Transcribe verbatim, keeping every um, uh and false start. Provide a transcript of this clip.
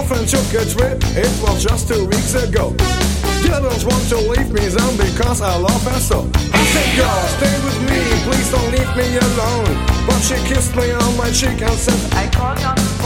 girlfriend took a trip, it was just two weeks ago. Didn't want to leave me alone because I love her so. I said, girl, stay with me, please don't leave me alone. But she kissed me on my cheek and said, I call you on